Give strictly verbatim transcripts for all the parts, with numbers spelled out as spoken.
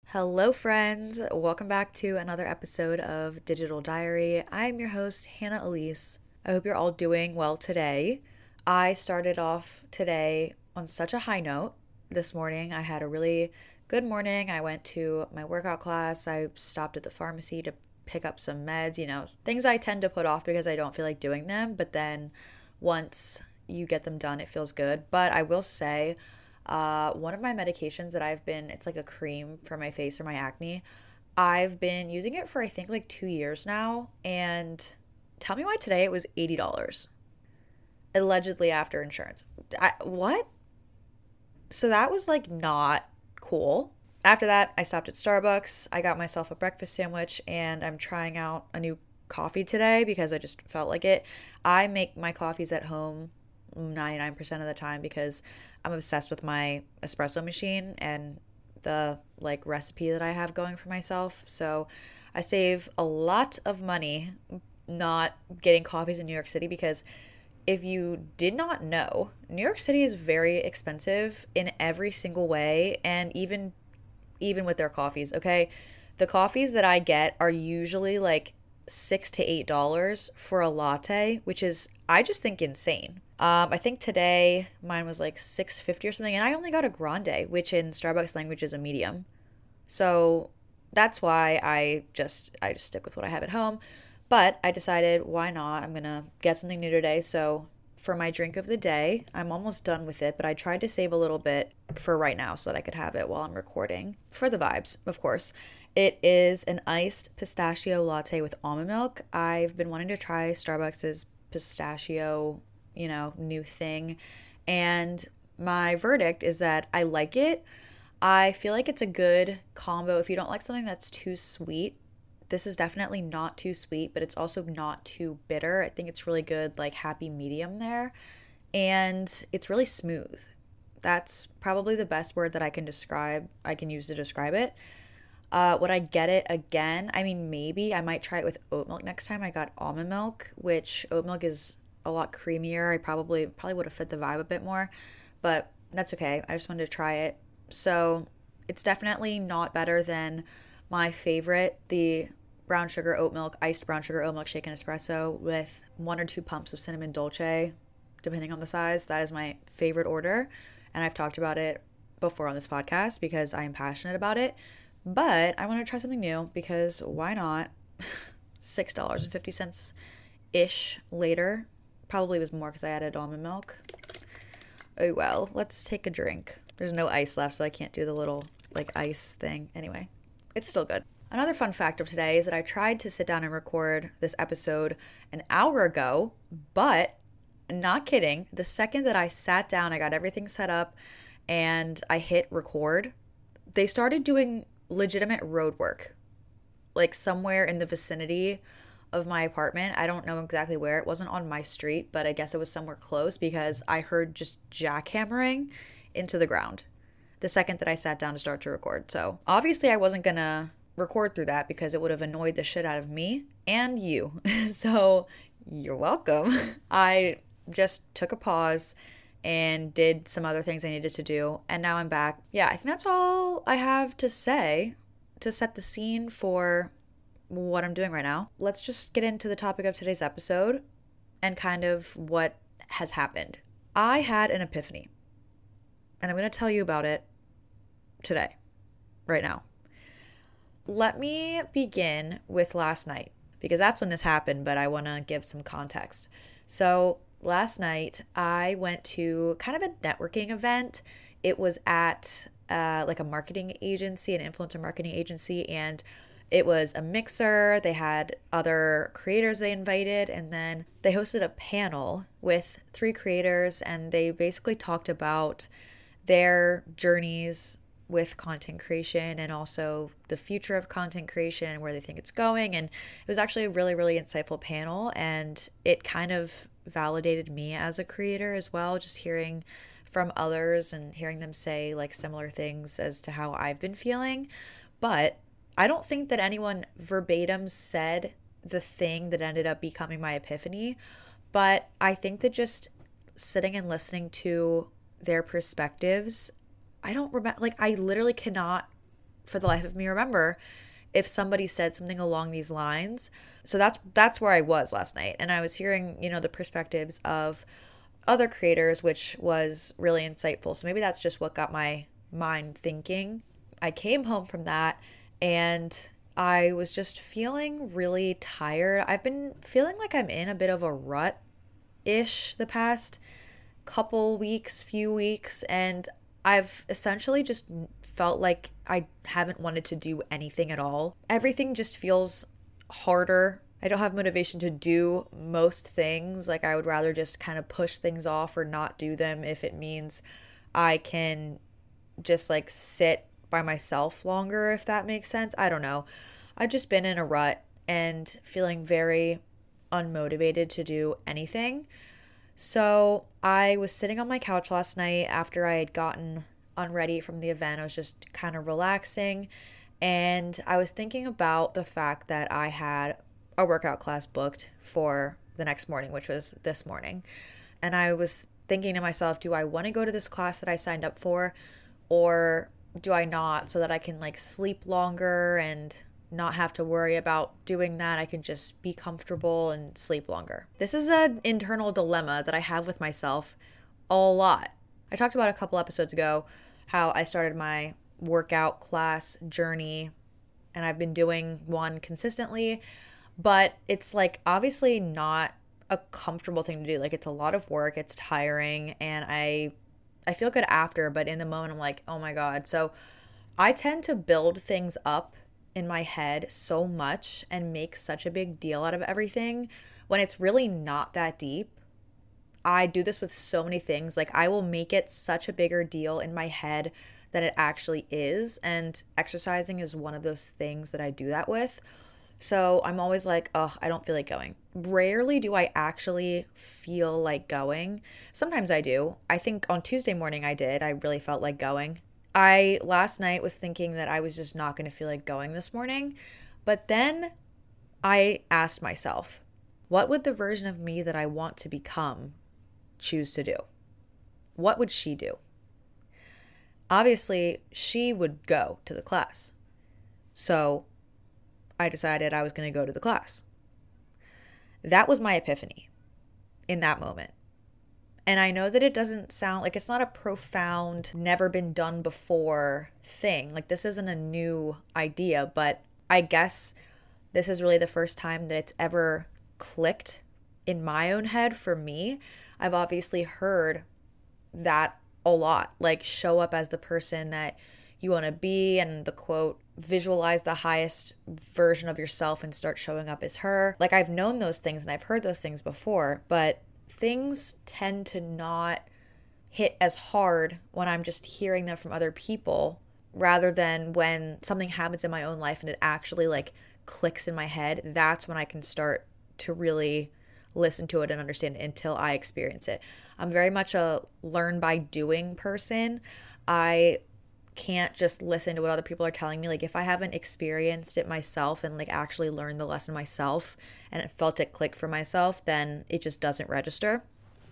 Hello, friends. Welcome back to another episode of Digital Diary. I'm your host, Hannah Elise. I hope you're all doing well today. I started off today on such a high note. This morning, I had a really good morning. I went to my workout class. I stopped at the pharmacy to pick up some meds, you know, things I tend to put off because I don't feel like doing them. But then once you get them done, it feels good. But I will say, uh, one of my medications that I've been, it's like a cream for my face for my acne. I've been using it for I think like two years now. And tell me why today it was eighty dollars allegedly after insurance. I, what? So that was like not cool. After that, I stopped at Starbucks. I got myself a breakfast sandwich and I'm trying out a new coffee today because I just felt like it. I make my coffees at home ninety-nine percent of the time because I'm obsessed with my espresso machine and the like recipe that I have going for myself. So I save a lot of money not getting coffees in New York City because if you did not know, New York City is very expensive in every single way and even even with their coffees, okay? The coffees that I get are usually like six to eight dollars for a latte, which is I just think insane. Um, I think today mine was like six fifty or something, and I only got a grande, which in Starbucks language is a medium. So that's why I just I just stick with what I have at home. But I decided why not? I'm gonna get something new today. So for my drink of the day, I'm almost done with it, but I tried to save a little bit for right now so that I could have it while I'm recording. For the vibes, of course. It is an iced pistachio latte with almond milk. I've been wanting to try Starbucks's pistachio, you know, new thing. And my verdict is that I like it. I feel like it's a good combo if you don't like something that's too sweet. This is definitely not too sweet, but it's also not too bitter. I think it's really good, like happy medium there. And it's really smooth. That's probably the best word that I can describe, I can use to describe it. Uh, would I get it again? I mean, maybe I might try it with oat milk next time. I got almond milk, which oat milk is a lot creamier. I probably probably would have fit the vibe a bit more, but that's okay. I just wanted to try it. So it's definitely not better than my favorite, the brown sugar oat milk, iced brown sugar oat milk shaken espresso with one or two pumps of cinnamon dolce, depending on the size. That is my favorite order, and I've talked about it before on this podcast because I am passionate about it. But I want to try something new because why not? six dollars and fifty cents ish later. Probably was more because I added almond milk. Oh well, let's take a drink. There's no ice left, so I can't do the little like ice thing. Anyway, it's still good. Another fun fact of today is that I tried to sit down and record this episode an hour ago, but not kidding. The second that I sat down, I got everything set up and I hit record, they started doing legitimate road work, like somewhere in the vicinity of my apartment. I don't know exactly where. It wasn't on my street, but I guess it was somewhere close because I heard just jackhammering into the ground the second that I sat down to start to record. So obviously, I wasn't gonna record through that because it would have annoyed the shit out of me and you. So you're welcome. I just took a pause and did some other things I needed to do. And now I'm back. Yeah, I think that's all I have to say to set the scene for what I'm doing right now. Let's just get into the topic of today's episode and kind of what has happened. I had an epiphany, and I'm going to tell you about it today, right now. Let me begin with last night because that's when this happened, but I want to give some context. So, last night, I went to kind of a networking event. It was at uh, like a marketing agency, an influencer marketing agency, and it was a mixer. They had other creators they invited, and then they hosted a panel with three creators, and they basically talked about their journeys with content creation and also the future of content creation and where they think it's going. And it was actually a really, really insightful panel, and it kind of validated me as a creator as well, just hearing from others and hearing them say like similar things as to how I've been feeling. But I don't think that anyone verbatim said the thing that ended up becoming my epiphany, but I think that just sitting and listening to their perspectives, I don't remember, like, I literally cannot for the life of me remember if somebody said something along these lines. So that's that's where I was last night. And I was hearing, you know, the perspectives of other creators, which was really insightful. So maybe that's just what got my mind thinking. I came home from that and I was just feeling really tired. I've been feeling like I'm in a bit of a rut ish the past couple weeks, few weeks, and I've essentially just felt like I haven't wanted to do anything at all. Everything just feels harder. I don't have motivation to do most things. Like I would rather just kind of push things off or not do them if it means I can just like sit by myself longer, if that makes sense. I don't know. I've just been in a rut and feeling very unmotivated to do anything. So I was sitting on my couch last night after I had gotten unready from the event. I was just kind of relaxing and I was thinking about the fact that I had a workout class booked for the next morning, which was this morning. And I was thinking to myself, do I want to go to this class that I signed up for or do I not, so that I can like sleep longer and not have to worry about doing that. I can just be comfortable and sleep longer. This is an internal dilemma that I have with myself a lot. I talked about a couple episodes ago how I started my workout class journey and I've been doing one consistently, but it's like obviously not a comfortable thing to do. Like it's a lot of work, it's tiring, and I I feel good after, but in the moment I'm like, oh my God. So I tend to build things up in my head so much and make such a big deal out of everything when it's really not that deep. I do this with so many things. Like I will make it such a bigger deal in my head than it actually is. And exercising is one of those things that I do that with. So I'm always like, oh, I don't feel like going. Rarely do I actually feel like going. Sometimes I do. I think on Tuesday morning I did. I really felt like going. I last night was thinking that I was just not going to feel like going this morning. But then I asked myself, what would the version of me that I want to become choose to do? What would she do? Obviously, she would go to the class. So I decided I was going to go to the class. That was my epiphany in that moment. And I know that it doesn't sound like it's not a profound, never been done before thing. Like this isn't a new idea, but I guess this is really the first time that it's ever clicked in my own head for me. I've obviously heard that a lot, like show up as the person that you want to be, and the quote, visualize the highest version of yourself and start showing up as her. Like I've known those things and I've heard those things before, but things tend to not hit as hard when I'm just hearing them from other people rather than when something happens in my own life and it actually like clicks in my head. That's when I can start to really listen to it and understand it until I experience it. I'm very much a learn by doing person. I can't just listen to what other people are telling me. Like if I haven't experienced it myself and like actually learned the lesson myself and it felt it click for myself, then it just doesn't register.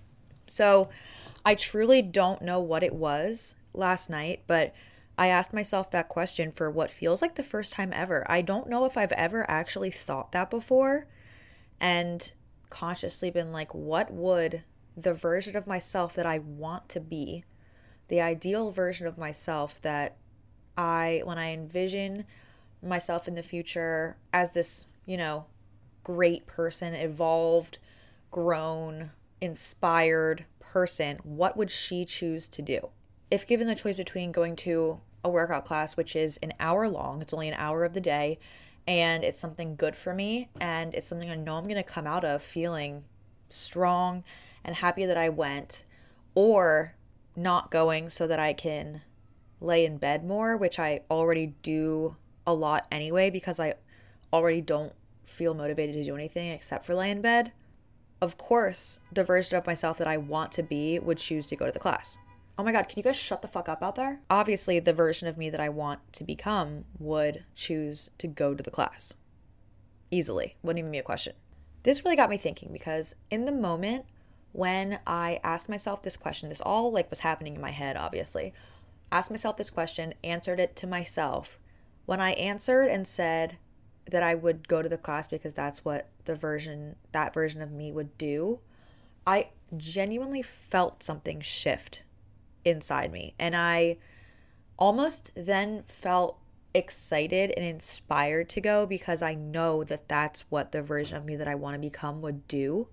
So I truly don't know what it was last night, but I asked myself that question for what feels like the first time ever. I don't know if I've ever actually thought that before and consciously been like, what would the version of myself that I want to be, the ideal version of myself that I, when I envision myself in the future as this, you know, great person, evolved, grown, inspired person, what would she choose to do? If given the choice between going to a workout class, which is an hour long, it's only an hour of the day, and it's something good for me, and it's something I know I'm going to come out of feeling strong and happy that I went, or not going so that I can lay in bed more, which I already do a lot anyway because I already don't feel motivated to do anything except for lay in bed. Of course, the version of myself that I want to be would choose to go to the class. Oh my God, can you guys shut the fuck up out there? Obviously, the version of me that I want to become would choose to go to the class. Easily. Wouldn't even be a question. This really got me thinking because in the moment when I asked myself this question, this all like was happening in my head, obviously. Asked myself this question, answered it to myself. When I answered and said that I would go to the class because that's what the version, that version of me would do, I genuinely felt something shift inside me. And I almost then felt excited and inspired to go because I know that that's what the version of me that I want to become would do.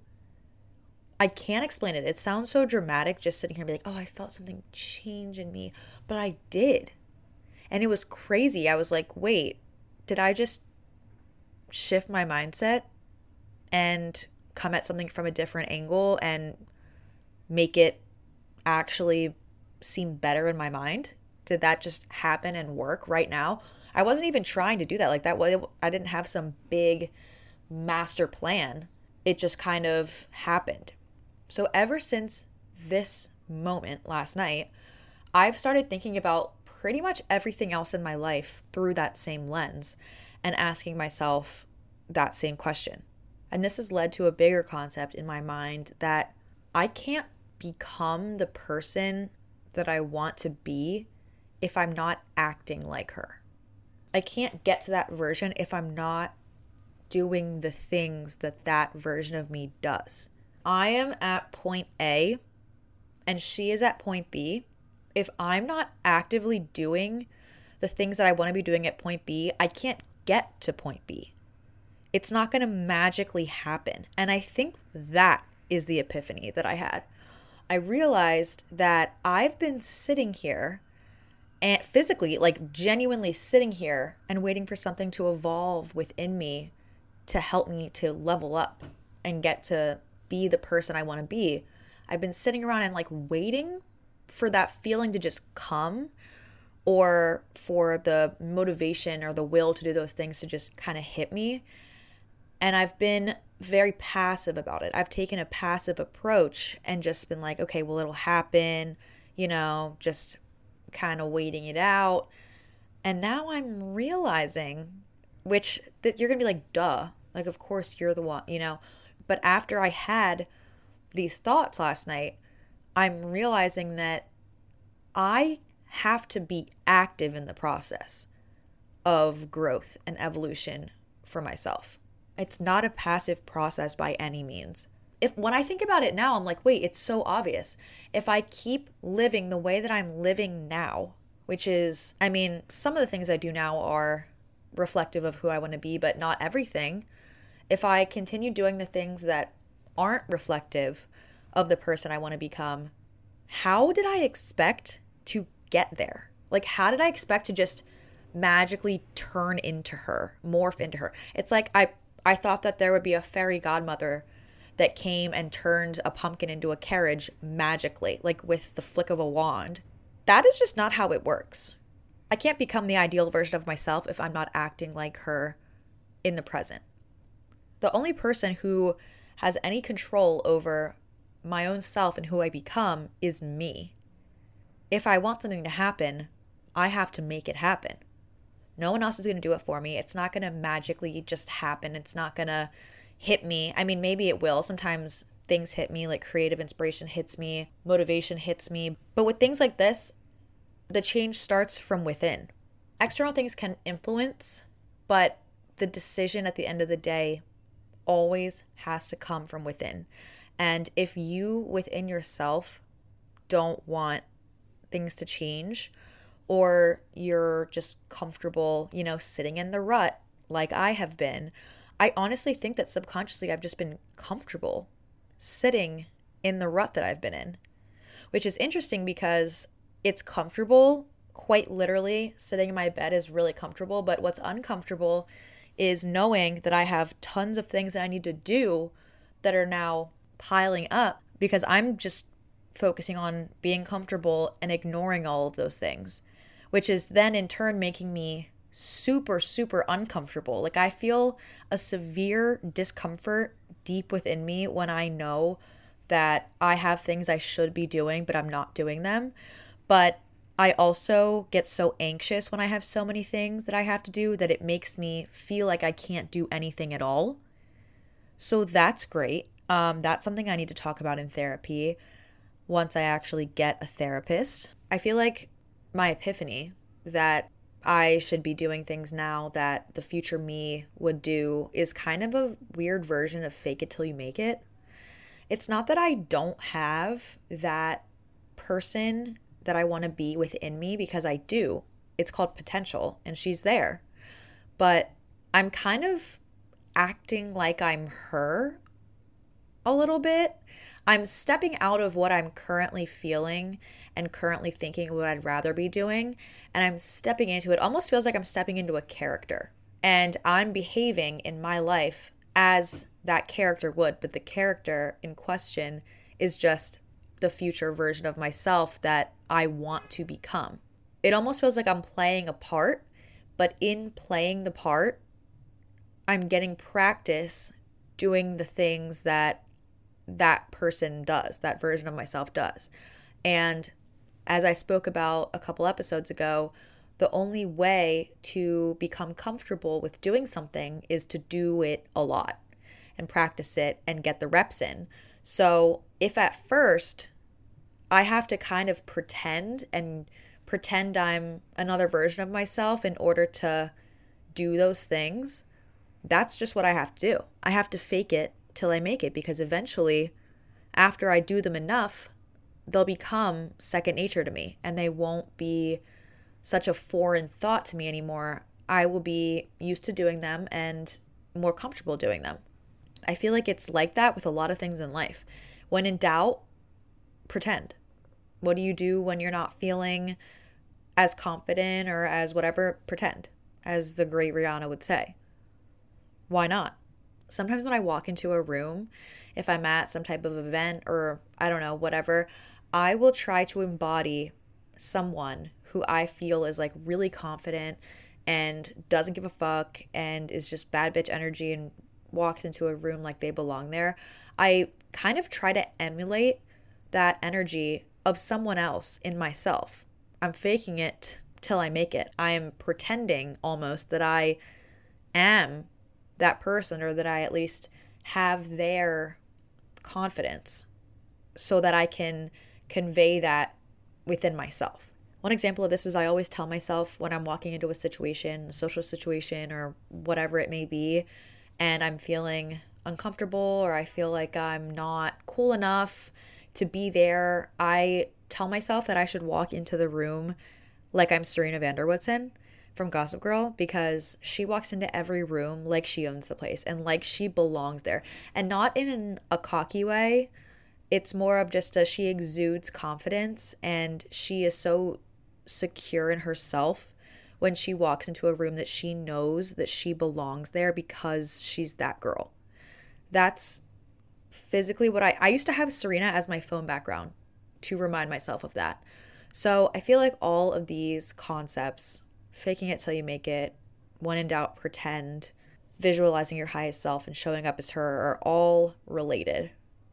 I can't explain it. It sounds so dramatic just sitting here and be like, oh, I felt something change in me. But I did. And it was crazy. I was like, wait, did I just shift my mindset and come at something from a different angle and make it actually seem better in my mind? Did that just happen and work right now? I wasn't even trying to do that. Like that was, I didn't have some big master plan. It just kind of happened. So ever since this moment last night, I've started thinking about pretty much everything else in my life through that same lens and asking myself that same question. And this has led to a bigger concept in my mind that I can't become the person that I want to be if I'm not acting like her. I can't get to that version if I'm not doing the things that that version of me does. I am at point A and she is at point B. If I'm not actively doing the things that I want to be doing at point B, I can't get to point B. It's not going to magically happen. And I think that is the epiphany that I had. I realized that I've been sitting here and physically, like genuinely sitting here and waiting for something to evolve within me to help me to level up and get to be the person I want to be. I've been sitting around and like waiting for that feeling to just come, or for the motivation or the will to do those things to just kind of hit me. And I've been very passive about it. I've taken a passive approach and just been like, okay, well, it'll happen, you know, just kind of waiting it out. And now I'm realizing, which that you're going to be like, duh, like, of course you're the one, you know. But after I had these thoughts last night, I'm realizing that I have to be active in the process of growth and evolution for myself. It's not a passive process by any means. If when I think about it now, I'm like, wait, it's so obvious. If I keep living the way that I'm living now, which is, I mean, some of the things I do now are reflective of who I want to be, but not everything. If I continue doing the things that aren't reflective of the person I want to become, how did I expect to get there? Like, how did I expect to just magically turn into her, morph into her? It's like I I thought that there would be a fairy godmother that came and turned a pumpkin into a carriage magically, like with the flick of a wand. That is just not how it works. I can't become the ideal version of myself if I'm not acting like her in the present. The only person who has any control over my own self and who I become is me. If I want something to happen, I have to make it happen. No one else is going to do it for me. It's not going to magically just happen. It's not going to hit me. I mean, maybe it will. Sometimes things hit me, like creative inspiration hits me, motivation hits me. But with things like this, the change starts from within. External things can influence, but the decision at the end of the day always has to come from within. And if you within yourself don't want things to change, or you're just comfortable, you know, sitting in the rut like I have been, I honestly think that subconsciously I've just been comfortable sitting in the rut that I've been in, which is interesting because it's comfortable. Quite literally, sitting in my bed is really comfortable, but what's uncomfortable is knowing that I have tons of things that I need to do that are now piling up because I'm just focusing on being comfortable and ignoring all of those things, which is then in turn making me super, super uncomfortable. Like I feel a severe discomfort deep within me when I know that I have things I should be doing, but I'm not doing them. But I also get so anxious when I have so many things that I have to do that it makes me feel like I can't do anything at all. So that's great. Um, that's something I need to talk about in therapy once I actually get a therapist. I feel like my epiphany that I should be doing things now that the future me would do is kind of a weird version of fake it till you make it. It's not that I don't have that person that I want to be within me, because I do. It's called potential and she's there. But I'm kind of acting like I'm her a little bit. I'm stepping out of what I'm currently feeling and currently thinking what I'd rather be doing, and I'm stepping into it. Almost feels like I'm stepping into a character, and I'm behaving in my life as that character would, but the character in question is just the future version of myself that I want to become. It almost feels like I'm playing a part, but in playing the part, I'm getting practice doing the things that that person does, that version of myself does. And as I spoke about a couple episodes ago, the only way to become comfortable with doing something is to do it a lot and practice it and get the reps in. So if at first I have to kind of pretend and pretend I'm another version of myself in order to do those things, that's just what I have to do. I have to fake it till I make it, because eventually, after I do them enough, they'll become second nature to me and they won't be such a foreign thought to me anymore. I will be used to doing them and more comfortable doing them. I feel like it's like that with a lot of things in life. When in doubt, pretend. What do you do when you're not feeling as confident or as whatever? Pretend, as the great Rihanna would say. Why not? Sometimes when I walk into a room, if I'm at some type of event or I don't know, whatever, I will try to embody someone who I feel is like really confident and doesn't give a fuck and is just bad bitch energy and walks into a room like they belong there. I kind of try to emulate that energy of someone else in myself. I'm faking it till I make it. I am pretending almost that I am that person, or that I at least have their confidence so that I can convey that within myself. One example of this is I always tell myself when I'm walking into a situation, a social situation or whatever it may be, and I'm feeling uncomfortable or I feel like I'm not cool enough to be there, I tell myself that I should walk into the room like I'm Serena van der Woodsen from Gossip Girl, because she walks into every room like she owns the place and like she belongs there, and not in a cocky way. It's more of just a, she exudes confidence and she is so secure in herself when she walks into a room that she knows that she belongs there because she's that girl. That's physically what I I used to have Serena as my phone background to remind myself of that. So I feel like all of these concepts, faking it till you make it, when in doubt, pretend, visualizing your highest self and showing up as her, are all related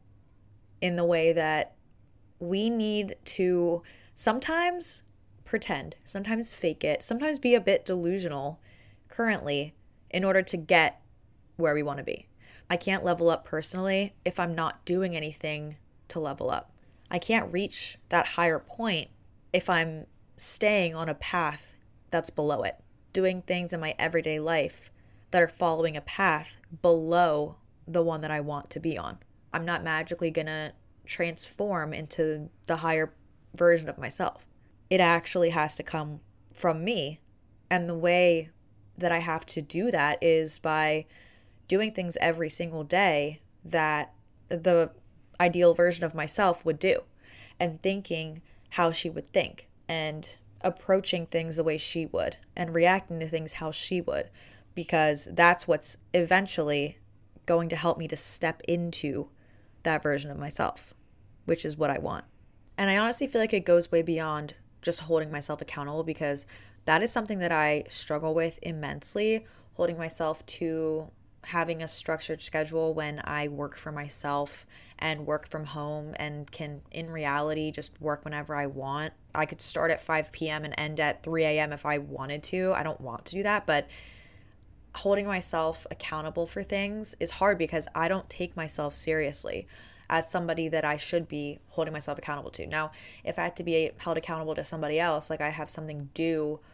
in the way that we need to sometimes pretend, sometimes fake it, sometimes be a bit delusional currently in order to get where we want to be. I can't level up personally if I'm not doing anything to level up. I can't reach that higher point if I'm staying on a path that's below it, doing things in my everyday life that are following a path below the one that I want to be on. I'm not magically gonna transform into the higher version of myself. It actually has to come from me. And the way that I have to do that is by doing things every single day that the ideal version of myself would do, and thinking how she would think, and approaching things the way she would, and reacting to things how she would, because that's what's eventually going to help me to step into that version of myself, which is what I want. And I honestly feel like it goes way beyond just holding myself accountable, because that is something that I struggle with immensely, holding myself to having a structured schedule when I work for myself and work from home and can, in reality, just work whenever I want. I could start at five p.m. and end at three a.m. if I wanted to. I don't want to do that, but holding myself accountable for things is hard because I don't take myself seriously as somebody that I should be holding myself accountable to. Now, if I had to be held accountable to somebody else, like I have something due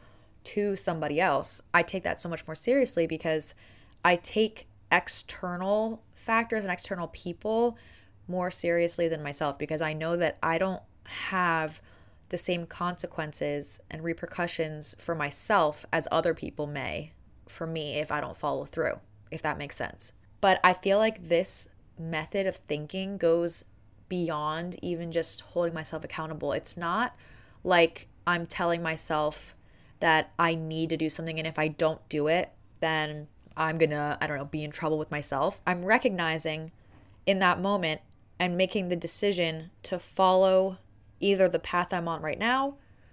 to somebody else, I take that so much more seriously because I take external factors and external people more seriously than myself, because I know that I don't have the same consequences and repercussions for myself as other people may for me if I don't follow through, if that makes sense. But I feel like this method of thinking goes beyond even just holding myself accountable. It's not like I'm telling myself that I need to do something, and if I don't do it, then I'm gonna, I don't know, be in trouble with myself. I'm recognizing in that moment and making the decision to follow either the path I'm on right now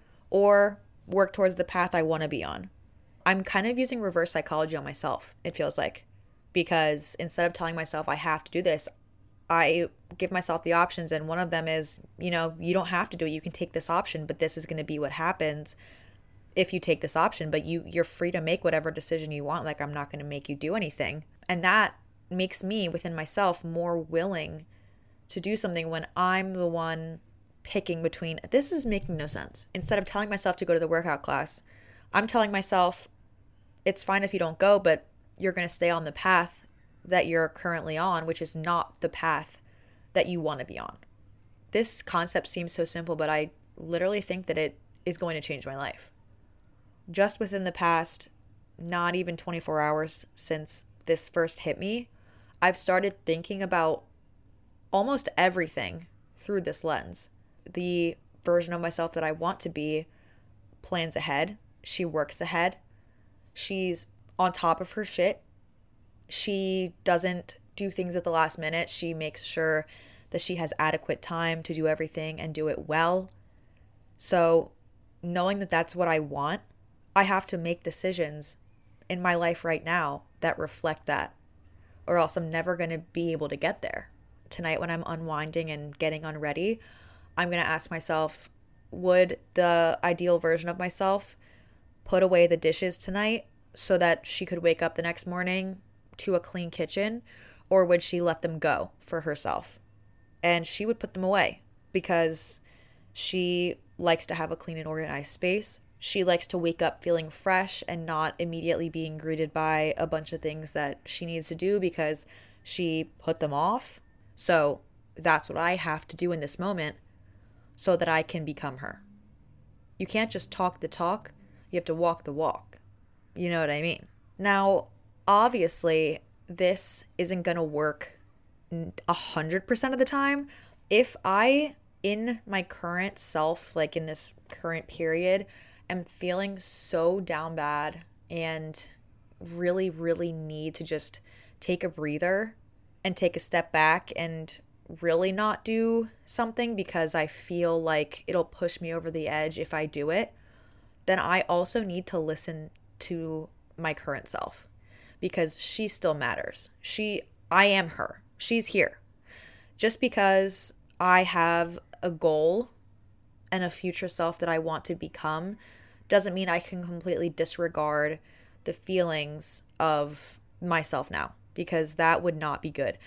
or work towards the path I want to be on. I'm kind of using reverse psychology on myself, it feels like, because instead of telling myself I have to do this, I give myself the options, and one of them is, you know, you don't have to do it. You can take this option, but this is going to be what happens if you take this option, but you you're free to make whatever decision you want. Like, I'm not going to make you do anything. And that makes me within myself more willing to do something when I'm the one picking between, this is making no sense. Instead of telling myself to go to the workout class, I'm telling myself it's fine if you don't go, but you're going to stay on the path that you're currently on, which is not the path that you want to be on. This concept seems so simple, but I literally think that it is going to change my life. Just within the past, not even twenty-four hours since this first hit me, I've started thinking about almost everything through this lens. The version of myself that I want to be plans ahead. She works ahead. She's on top of her shit. She doesn't do things at the last minute. She makes sure that she has adequate time to do everything and do it well. So knowing that that's what I want, I have to make decisions in my life right now that reflect that, or else I'm never going to be able to get there. Tonight when I'm unwinding and getting unready, I'm going to ask myself, would the ideal version of myself put away the dishes tonight so that she could wake up the next morning to a clean kitchen, or would she let them go for herself? And she would put them away because she likes to have a clean and organized space. She likes to wake up feeling fresh and not immediately being greeted by a bunch of things that she needs to do because she put them off. So that's what I have to do in this moment so that I can become her. You can't just talk the talk, you have to walk the walk. You know what I mean? Now, obviously, this isn't going to work one hundred percent of the time. If I, in my current self, like in this current period, am feeling so down bad and really, really need to just take a breather and take a step back and really not do something because I feel like it'll push me over the edge if I do it, then I also need to listen to my current self because she still matters. She, I am her. She's here. Just because I have a goal and a future self that I want to become doesn't mean I can completely disregard the feelings of myself now, because that would not be good.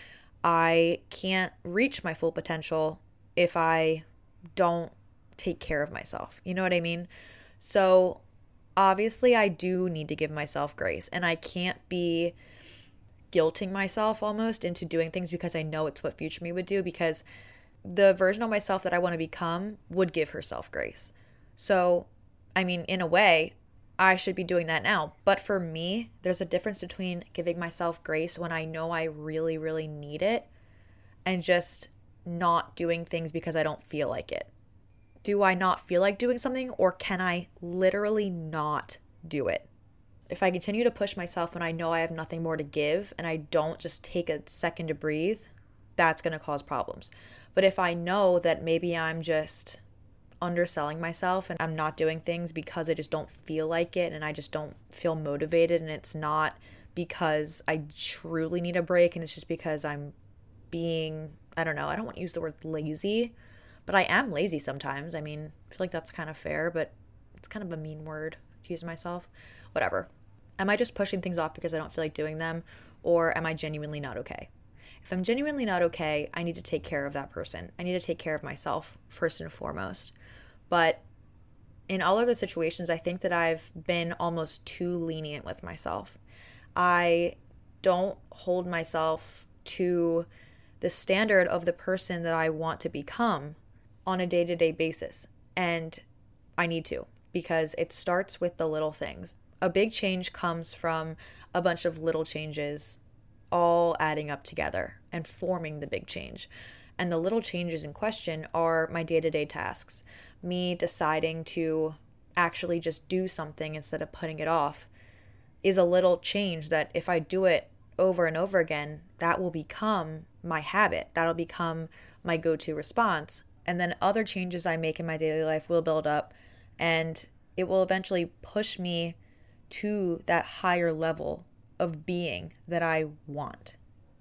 I can't reach my full potential if I don't take care of myself. You know what I mean? So obviously I do need to give myself grace, and I can't be guilting myself almost into doing things because I know it's what future me would do, because the version of myself that I want to become would give herself grace. So, I mean, in a way, I should be doing that now. But for me, there's a difference between giving myself grace when I know I really, really need it and just not doing things because I don't feel like it. Do I not feel like doing something, or can I literally not do it? If I continue to push myself when I know I have nothing more to give and I don't just take a second to breathe, that's going to cause problems. But if I know that maybe I'm just underselling myself and I'm not doing things because I just don't feel like it and I just don't feel motivated, and it's not because I truly need a break and it's just because I'm being, I don't know, I don't want to use the word lazy, but I am lazy sometimes. I mean, I feel like that's kind of fair, but it's kind of a mean word to use myself. Whatever. Am I just pushing things off because I don't feel like doing them, or am I genuinely not okay? If I'm genuinely not okay, I need to take care of that person. I need to take care of myself first and foremost. But In all of the situations, I think that I've been almost too lenient with myself. I don't hold myself to the standard of the person that I want to become on a day-to-day basis. And I need to, because it starts with the little things. A big change comes from a bunch of little changes all adding up together and forming the big change. And the little changes in question are my day-to-day tasks. Me deciding to actually just do something instead of putting it off is a little change that if I do it over and over again, that will become my habit. That'll become my go-to response. And then other changes I make in my daily life will build up, and it will eventually push me to that higher level of being that I want.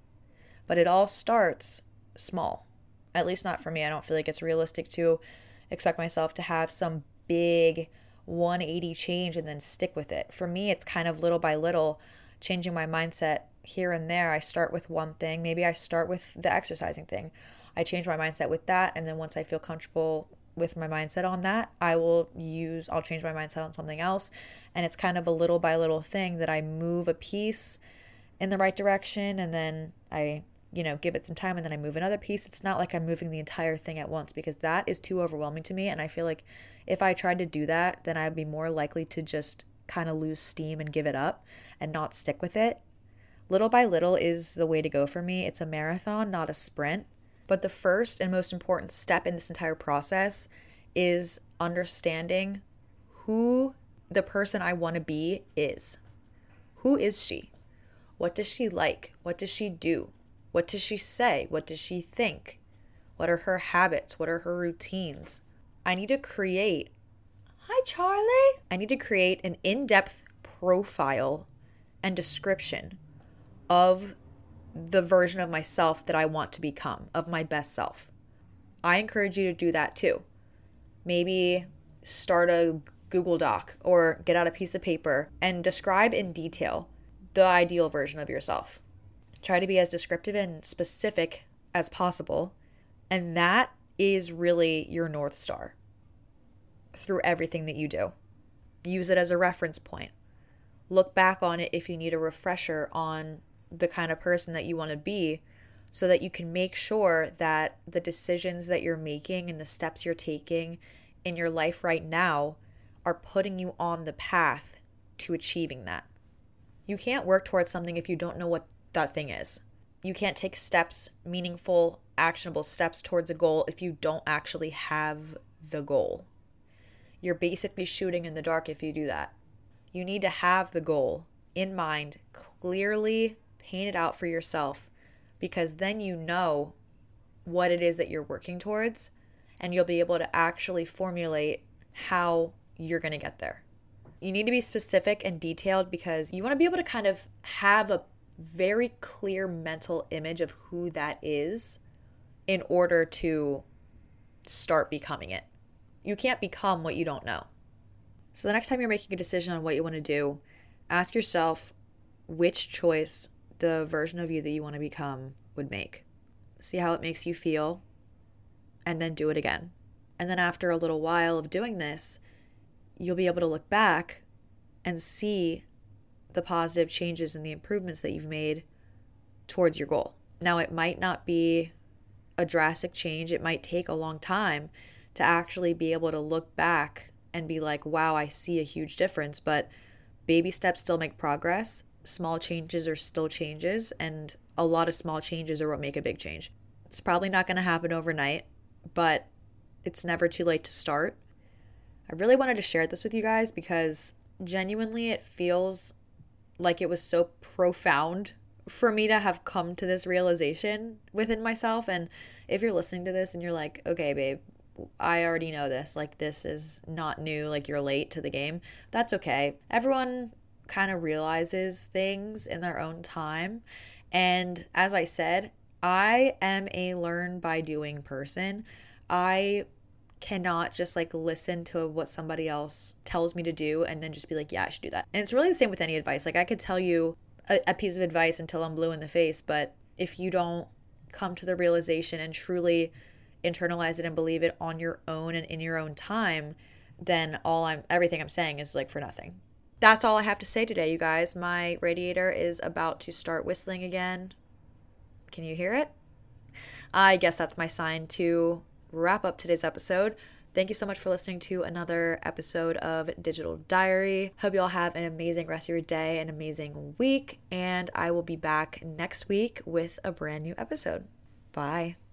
But it all starts small. At least not for me. I don't feel like it's realistic to expect myself to have some big one eighty change and then stick with it. For me, it's kind of little by little changing my mindset here and there. I start with one thing. Maybe I start with the exercising thing. I change my mindset with that, and then once I feel comfortable with my mindset on that, I will use, I'll change my mindset on something else. And it's kind of a little by little thing that I move a piece in the right direction, and then I, you know, give it some time, and then I move another piece. It's not like I'm moving the entire thing at once, because that is too overwhelming to me. And I feel like if I tried to do that, then I'd be more likely to just kind of lose steam and give it up and not stick with it. Little by little is the way to go for me. It's a marathon, not a sprint. But the first and most important step in this entire process is understanding who the person I want to be is. Who is she? What does she like? What does she do? What does she say? What does she think? What are her habits? What are her routines? I need to create, hi Charlie. I need to create an in-depth profile and description of the version of myself that I want to become, of my best self. I encourage you to do that too. Maybe start a Google Doc or get out a piece of paper and describe in detail the ideal version of yourself. Try to be as descriptive and specific as possible. And that is really your North Star through everything that you do. Use it as a reference point. Look back on it if you need a refresher on the kind of person that you want to be, so that you can make sure that the decisions that you're making and the steps you're taking in your life right now are putting you on the path to achieving that. You can't work towards something if you don't know what that thing is. You can't take steps, meaningful, actionable steps towards a goal if you don't actually have the goal. You're basically shooting in the dark if you do that. You need to have the goal in mind, clearly paint it out for yourself, because then you know what it is that you're working towards, and you'll be able to actually formulate how you're going to get there. You need to be specific and detailed because you want to be able to kind of have a very clear mental image of who that is in order to start becoming it. You can't become what you don't know. So the next time you're making a decision on what you want to do, ask yourself which choice the version of you that you want to become would make. See how it makes you feel, and then do it again. And then after a little while of doing this, you'll be able to look back and see the positive changes and the improvements that you've made towards your goal. Now, it might not be a drastic change. It might take a long time to actually be able to look back and be like, wow, I see a huge difference. But baby steps still make progress. Small changes are still changes. And a lot of small changes are what make a big change. It's probably not going to happen overnight, but it's never too late to start. I really wanted to share this with you guys because genuinely it feels like it was so profound for me to have come to this realization within myself. And if you're listening to this and you're like, okay, babe, I already know this, like this is not new, like you're late to the game, that's okay. Everyone kind of realizes things in their own time. And as I said, I am a learn by doing person. I cannot just like listen to what somebody else tells me to do and then just be like, yeah, I should do that. And it's really the same with any advice. Like I could tell you a, a piece of advice until I'm blue in the face, but if you don't come to the realization and truly internalize it and believe it on your own and in your own time, then all I'm everything I'm saying is like for nothing. That's all I have to say today, you guys. My radiator is about to start whistling again. Can you hear it? I guess that's my sign to wrap up today's episode. Thank you so much for listening to another episode of Digital Diary. Hope you all have an amazing rest of your day, an amazing week, and I will be back next week with a brand new episode. Bye.